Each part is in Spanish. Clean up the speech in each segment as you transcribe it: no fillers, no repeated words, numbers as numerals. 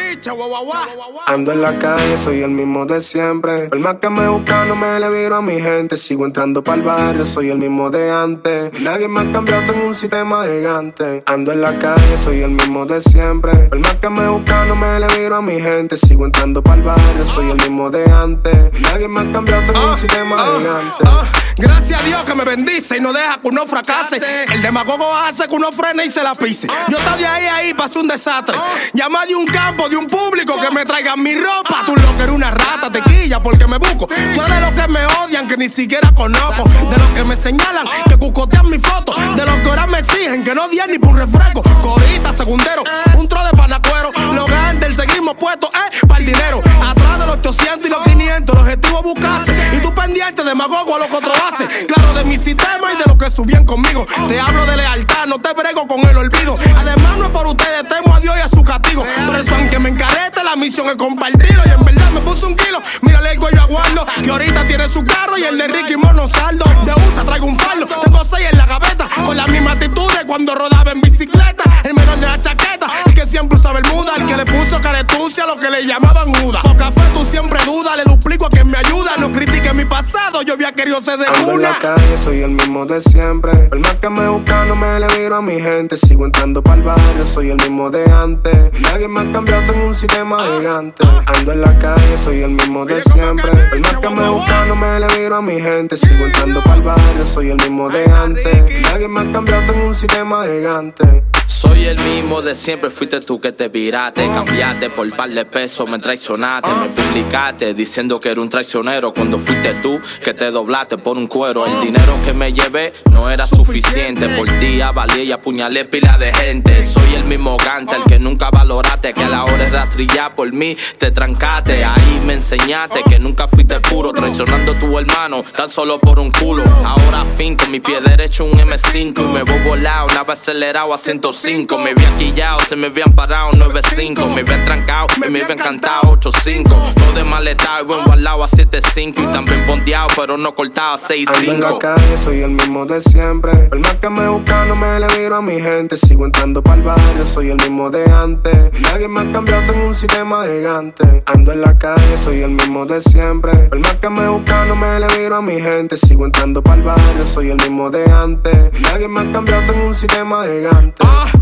bicha, guaguaguá. Ando en la calle, soy el mismo de siempre. Por más que me buscan, no me le viro a mi gente. Sigo entrando pa'l barrio, soy el mismo de antes. Nadie me ha cambiado, tengo un sistema gigante. Ando en la calle, soy el mismo de siempre. Por más que me buscan, no me le viro a mi gente. Sigo entrando pa'l barrio, soy el mismo de antes. Nadie me ha cambiado, tengo un sistema gigante. Gracias a Dios que me bendice y no deja que uno fracase. El demagogo hace que uno frene y se la pise. Yo estaba de ahí, pasé un desastre. Llama de un campo, de un público que me traigan mi ropa. Tú lo que eres una rata, tequilla, porque me busco. Tú eres de los que me odian, que ni siquiera conozco. De los que me señalan, que cucotean mi foto. De los que ahora me exigen, que no dian ni por un refresco. Corita, segundero, un tro de panacuero. Los grandes, seguimos puestos, para el dinero. Atrás de los 800 y los 500, el objetivo es buscarse. Y tú pendiente, demagogo, a lo que otro hace. Claro, de mi sistema y de los que subían conmigo. Te hablo de lealtad, no te brego con el olvido. Además, no es por ustedes, temo a Dios y a su castigo. Por eso, aunque me encarete, la misión es compartirlo. Y en verdad me puse un kilo, mírale el cuello aguardo. Que ahorita tiene su carro y el de Ricky Mono saldo. De USA traigo un fardo, tengo 6 en la gaveta. Con la misma actitud de cuando rodaba en bicicleta. El menor de la chaqueta, el que siempre usa bermuda. El que le puso caretucia a lo que le llamaban Judas. Por café tú siempre dudas, le duplico a quien me ayuda. No critique mi pasado, yo había querido ser de Ando en una. la calle, soy el mismo de siempre. Por más que me buscan, no me le viro a mi gente. Sigo entrando pa'l barrio, soy el mismo de antes. Nadie me ha cambiado, tengo un sistema gigante. Ando en la calle, soy el mismo de siempre. Por más que me buscan, no me le viro a mi gente. Sigo entrando pa'l barrio, soy el mismo de antes. Nadie me ha cambiado, tengo un sistema gigante. Soy el mismo de siempre, fuiste tú que te viraste. Cambiaste por par de pesos, me traicionaste. Me publicaste diciendo que era un traicionero, cuando fuiste tú que te doblaste por un cuero. El dinero que me llevé no era suficiente. Por día valía y apuñalé pila de gente. Soy el mismo gante, el que nunca valoraste. Que a la hora de rastrillar por mí te trancaste. Ahí me enseñaste que nunca fuiste puro, traicionando a tu hermano tan solo por un culo. Ahora fin con mi pie derecho un M5 y me voy volado, nave acelerado a 105. Me habían quillado, se me habían parado 9-5. Me habían trancado y me habían cantado 8-5. Todo de maletado y buen guardado a 7-5. Y también pondeado, pero no cortado a 6-5. Ando en la calle, soy el mismo de siempre. Por más que me buscan, no me le viro a mi gente. Sigo entrando pa'l barrio, soy el mismo de antes. Nadie me ha cambiado, tengo un sistema gigante. Ando en la calle, soy el mismo de siempre. Por más que me buscan, no me le viro a mi gente. Sigo entrando pa'l barrio, soy el mismo de antes. Nadie me ha cambiado, tengo un sistema gigante.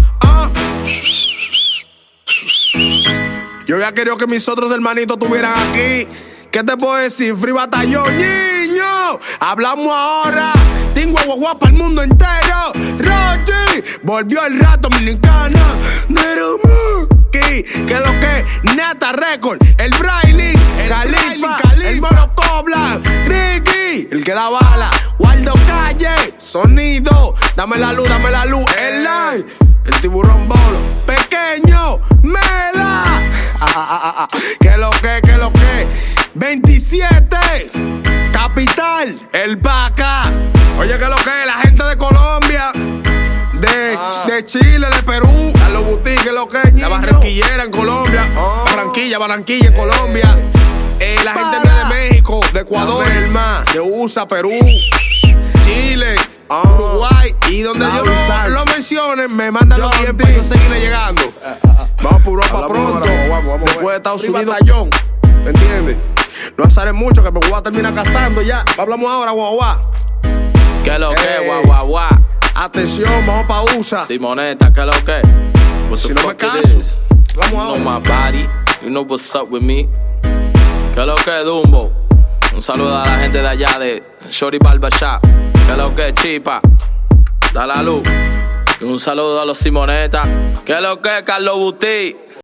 Yo había querido que mis otros hermanitos estuvieran aquí. ¿Qué te puedo decir? Free Batallón, niño. Hablamos ahora. Tengo guagua para el mundo entero. Rochi, volvió el rap dominicana. Que lo que Nata Record, el Braille, el Califa, el Monocobla, Ricky, el que da bala, Waldo Calle, sonido, dame la luz, el live, el tiburón bolo, pequeño, Mela, que lo que, 27, capital, el Vaca, oye que lo que, la gente de Colombia. De Chile, de Perú, a los boutiques, lo que es, la Barranquillera en Colombia, Barranquilla en Colombia, la gente mía de México, de Ecuador, de USA, Perú, Chile, Uruguay, y donde yo no lo mencione, me mandan los tiempos para yo seguirle llegando. Vamos por Europa pronto, después de Estados Unidos, ¿entiendes? No azaren mucho que me voy a terminar casando ya. Hablamos ahora, guau. ¿Qué lo que, guau? Atención, vamos pa' USA. Simoneta, ¿qué lo que? What the Si no me fuck caso, it is? vamos You know ahora. my body, you know what's up with me. ¿Qué lo que, Dumbo? Un saludo a la gente de allá de Shorty Barbershop. ¿Qué lo que, Chipa? Da la luz. Y un saludo a los Simoneta. ¿Qué lo que, Carlos Buti?